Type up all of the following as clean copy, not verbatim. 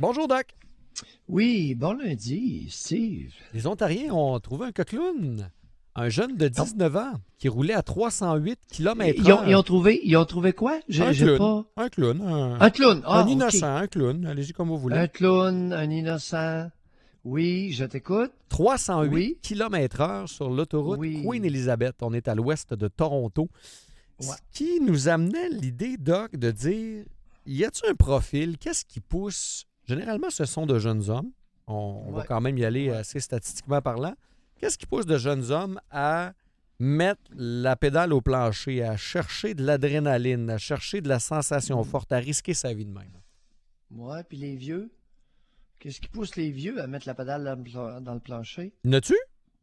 Bonjour, Doc. Oui, bon lundi, Steve. Les Ontariens ont trouvé un coqueloun, un jeune de 19 ans qui roulait à 308 km/h. Ils ont trouvé quoi? Un clown. Un clown. Un clown. Un innocent, un clown. Allez-y comme vous voulez. Un clown, un innocent. Oui, je t'écoute. 308 km/h sur l'autoroute Queen Elizabeth. On est à l'ouest de Toronto. Ouais. Ce qui nous amenait l'idée, Doc, de dire, y a-t-il un profil? Qu'est-ce qui pousse? Généralement, ce sont de jeunes hommes. On va quand même y aller assez statistiquement parlant. Qu'est-ce qui pousse de jeunes hommes à mettre la pédale au plancher, à chercher de l'adrénaline, à chercher de la sensation forte, à risquer sa vie de même? Ouais, puis les vieux? Qu'est-ce qui pousse les vieux à mettre la pédale dans le plancher? N'as-tu?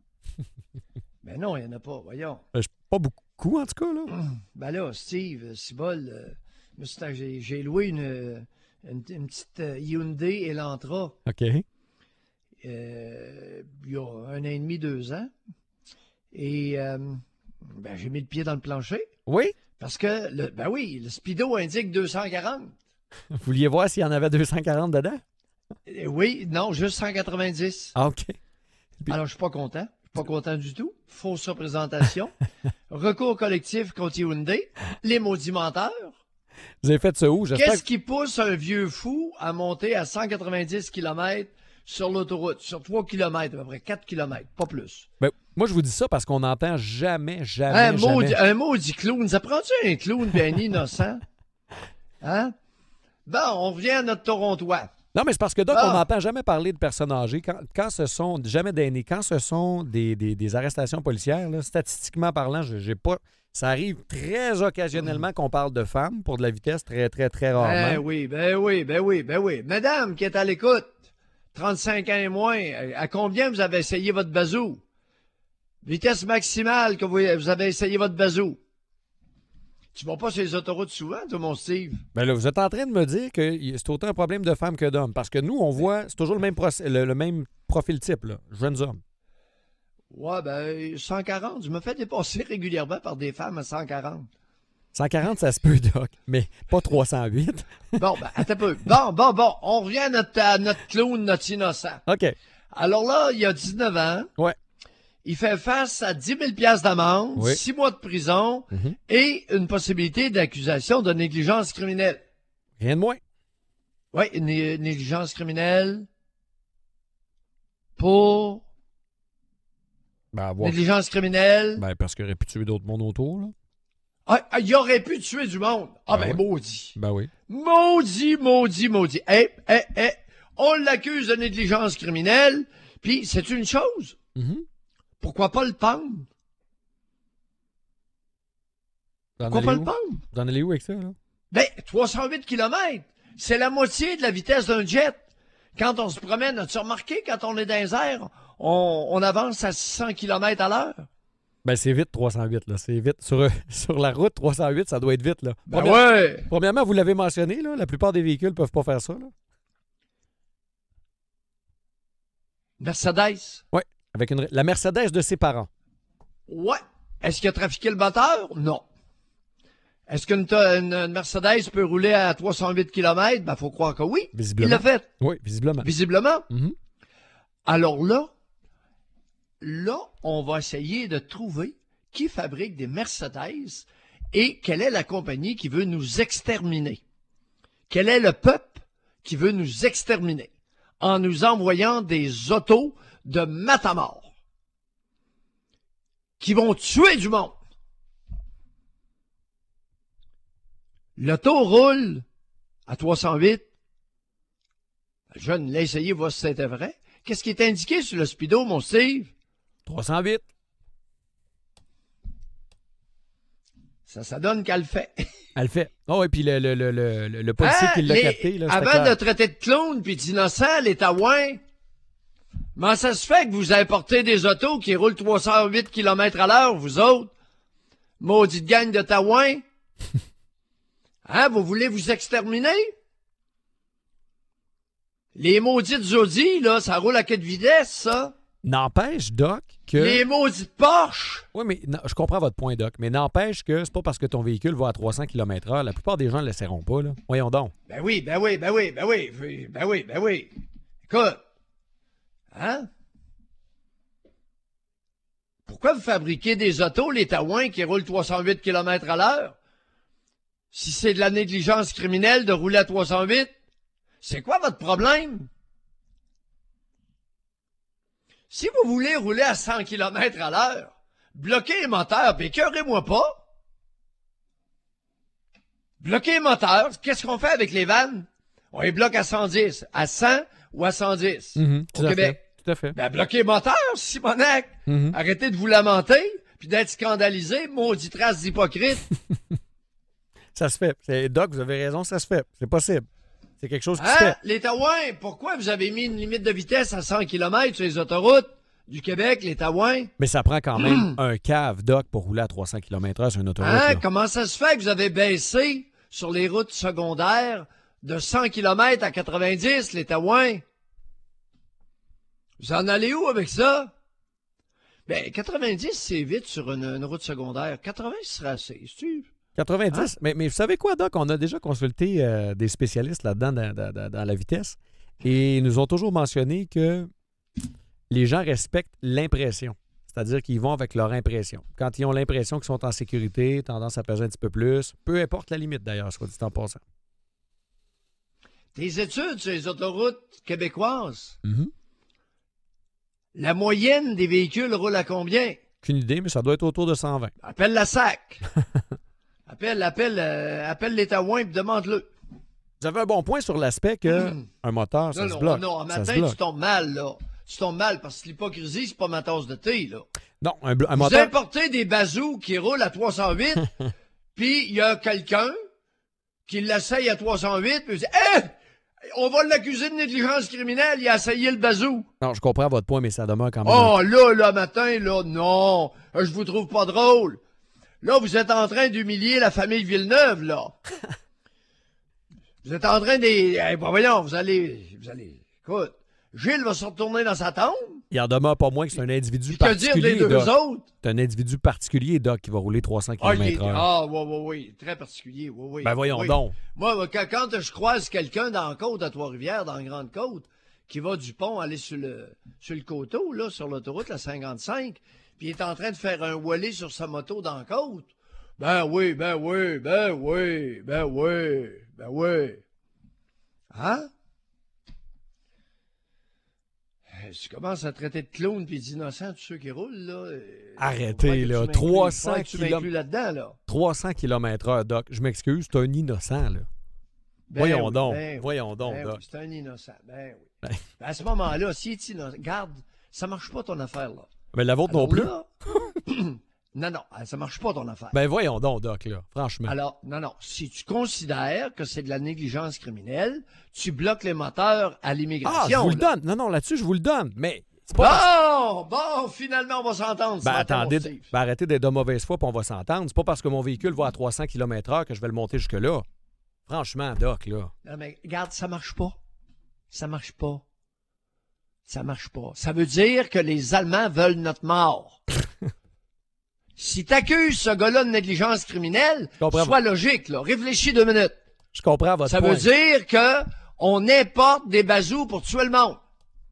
Ben non, il n'y en a pas, voyons. Pas beaucoup, en tout cas, là. Ben là, Steve, Cibol, j'ai loué une petite Hyundai Elantra. OK. Il y a 1 an et demi, 2 ans. Et j'ai mis le pied dans le plancher. Oui? Parce que, le speedo indique 240. Vous vouliez voir s'il y en avait 240 dedans? Oui, non, juste 190. Ah, OK. Alors, je suis pas content. Je suis pas content du tout. Fausse représentation. Recours collectif contre Hyundai. Les maudits menteurs. Vous avez fait ça où? Qu'est-ce qui pousse un vieux fou à monter à 190 km sur l'autoroute, sur 3 km, à peu près 4 km, pas plus? Ben, moi, je vous dis ça parce qu'on n'entend jamais. Un maudit clown. Ça prend-tu un clown bien innocent? Hein? Bon, on revient à notre Torontois. Non, mais c'est parce que, Doc, on n'entend jamais parler de personnes âgées. Quand ce sont, jamais d'aînés, quand ce sont des arrestations policières, là, statistiquement parlant, j'ai pas... Ça arrive très occasionnellement qu'on parle de femmes pour de la vitesse très, très, très rarement. Ben oui. Madame qui est à l'écoute, 35 ans et moins, à combien vous avez essayé votre bazou? Vitesse maximale que vous avez essayé votre bazou. Tu vas pas sur les autoroutes souvent, toi, mon Steve? Ben là, vous êtes en train de me dire que c'est autant un problème de femmes que d'hommes. Parce que nous, on voit, c'est toujours le même profil type, là, jeunes hommes. Ouais, 140. Je me fais dépasser régulièrement par des femmes à 140. 140, ça se peut, Doc, mais pas 308. Bon, attends un peu. Bon. On revient à notre clown, notre innocent. OK. Alors là, il y a 19 ans. Ouais. Il fait face à 10 000 d'amende, 6 mois de prison et une possibilité d'accusation de négligence criminelle. Rien de moins. Oui, une négligence criminelle pour... Négligence criminelle. Ben, parce qu'il aurait pu tuer d'autres mondes autour, là. Il aurait pu tuer du monde. Maudit. Ben oui. Maudit. On l'accuse de négligence criminelle, puis c'est une chose. Pourquoi pas le pendre? Pourquoi pas le pendre? Vous en allez où avec ça, là? 308 km, c'est la moitié de la vitesse d'un jet. Quand on se promène, as-tu remarqué, quand on est dans les airs, on avance à 600 km à l'heure? Ben, c'est vite, 308, là. C'est vite. Sur la route, 308, ça doit être vite, là. Premièrement, vous l'avez mentionné, là, la plupart des véhicules peuvent pas faire ça, là. Mercedes? Oui, avec la Mercedes de ses parents. Ouais. Est-ce qu'il a trafiqué le moteur? Non. Est-ce qu'une Mercedes peut rouler à 308 km? Ben, faut croire que oui. Visiblement. Il l'a fait. Oui, visiblement. Visiblement. Alors là, on va essayer de trouver qui fabrique des Mercedes et quelle est la compagnie qui veut nous exterminer. Quel est le peuple qui veut nous exterminer en nous envoyant des autos de matamor qui vont tuer du monde. L'auto roule à 308. Le jeune l'a essayé, voir si c'était vrai. Qu'est-ce qui est indiqué sur le speedo, mon Steve? 308. Ça donne qu'elle le fait. Elle le fait. Oh, et puis le policier qui l'a capté, là, avant de traiter de clown puis d'innocent, les taouins, comment ça se fait que vous importez des autos qui roulent 308 km à l'heure, vous autres? Maudite gang de taouins? Vous voulez vous exterminer? Les maudites Audi, là, ça roule à quelle vitesse, ça? N'empêche, Doc, que... Les maudits Porsche! Oui, mais je comprends votre point, Doc, mais n'empêche que c'est pas parce que ton véhicule va à 300 km/h, la plupart des gens ne le laisseront pas, là. Voyons donc. Ben oui. Écoute, hein? Pourquoi vous fabriquez des autos, les Taouins, qui roulent 308 km à l'heure? Si c'est de la négligence criminelle de rouler à 308, c'est quoi votre problème? Si vous voulez rouler à 100 km à l'heure, bloquez les moteurs, puis écœurez-moi pas. Bloquez les moteurs, qu'est-ce qu'on fait avec les vannes? On les bloque à 110, à 100 ou à 110 au Québec. Tout à fait. Ben, bloquez les moteurs, Simonac. Arrêtez de vous lamenter, puis d'être scandalisé, maudit trace d'hypocrite. Ça se fait. Doc, vous avez raison, ça se fait. C'est possible. C'est quelque chose qui se fait. Les Taouins, pourquoi vous avez mis une limite de vitesse à 100 km sur les autoroutes du Québec, les Taouins? Mais ça prend quand même un cave, Doc, pour rouler à 300 km/h sur une autoroute. Là. Comment ça se fait que vous avez baissé sur les routes secondaires de 100 km à 90, les Taouins? Vous en allez où avec ça? Ben, 90, c'est vite sur une route secondaire. 80, ce serait assez, c'est-tu? 90. Mais vous savez quoi, Doc? On a déjà consulté des spécialistes là-dedans dans la vitesse et ils nous ont toujours mentionné que les gens respectent l'impression. C'est-à-dire qu'ils vont avec leur impression. Quand ils ont l'impression qu'ils sont en sécurité, tendance à peser un petit peu plus, peu importe la limite d'ailleurs, soit dit en passant. Tes études sur les autoroutes québécoises, Mm-hmm. La moyenne des véhicules roule à combien? Aucune idée, mais ça doit être autour de 120. Appelle la SAC. Appelle les Taouins et demande-le. Vous avez un bon point sur l'aspect que un moteur, ça se bloque. Non, en matin, tu tombes mal, là. Tu tombes mal parce que l'hypocrisie, c'est pas ma tasse de thé, là. Non, un Vous moteur... importez des bazous qui roulent à 308, puis il y a quelqu'un qui l'essaye à 308, puis il dit « Hé! On va l'accuser de négligence criminelle, il a essayé le bazou. » Non, je comprends votre point, mais ça demeure quand même... Oh, là, matin, là, non, je vous trouve pas drôle. Là, vous êtes en train d'humilier la famille Villeneuve, là. Vous êtes en train de... voyons, vous allez... Écoute, Gilles va se retourner dans sa tombe. Il en demeure pas moins que c'est un individu Puis que particulier, dire des deux Doc. autres? C'est un individu particulier, Doc, qui va rouler 300 km/h. Oui, très particulier, oui. Ben voyons oui. donc. Moi, quand je croise quelqu'un dans la côte à Trois-Rivières, dans la Grande Côte, qui va du pont aller sur le coteau, là, sur l'autoroute, la 55, puis il est en train de faire un wallé sur sa moto dans la côte, ben oui. Hein? Si tu commences à traiter de clowns puis d'innocents tous ceux qui roulent, là... Arrêtez, là. 300 km/h, Doc. Je m'excuse, c'est un innocent, là. Voyons donc, Doc. C'est un innocent, ben oui. Ben, à ce moment-là, si tu garde, ça marche pas ton affaire, là. Mais la vôtre non plus? Là, non, ça marche pas ton affaire. Ben voyons donc, Doc, là, franchement. Alors, non, si tu considères que c'est de la négligence criminelle, tu bloques les moteurs à l'immigration. Ah, je vous le donne. Non, là-dessus, je vous le donne, mais... c'est pas Bon, finalement, on va s'entendre. attendez, arrêtez d'être de mauvaise foi, puis on va s'entendre. C'est pas parce que mon véhicule va à 300 km/h que je vais le monter jusque-là. Franchement, Doc, là. Non, mais regarde, ça marche pas. Ça veut dire que les Allemands veulent notre mort. Si t'accuses ce gars-là de négligence criminelle, sois logique, là. Réfléchis 2 minutes. Je comprends votre point. Ça veut dire que on importe des bazous pour tuer le monde.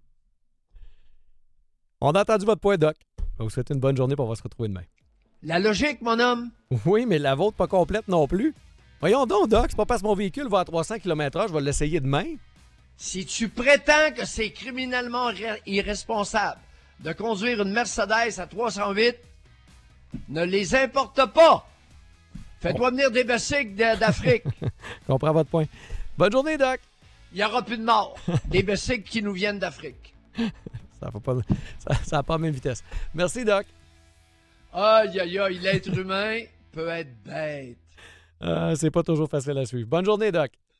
On a entendu votre point, Doc. Je vous souhaite une bonne journée, puis on va se retrouver demain. La logique, mon homme. Oui, mais la vôtre pas complète non plus. Voyons donc, Doc, c'est pas parce que mon véhicule va à 300 km/h, je vais l'essayer demain. Si tu prétends que c'est criminellement irresponsable de conduire une Mercedes à 308, ne les importe pas. Fais-toi venir des bicycles d'Afrique. Je comprends votre point. Bonne journée, Doc. Il n'y aura plus de morts. Des bicycles qui nous viennent d'Afrique. Ça n'a pas la même vitesse. Merci, Doc. Aïe, l'être humain peut être bête. C'est pas toujours facile à suivre. Bonne journée, Doc.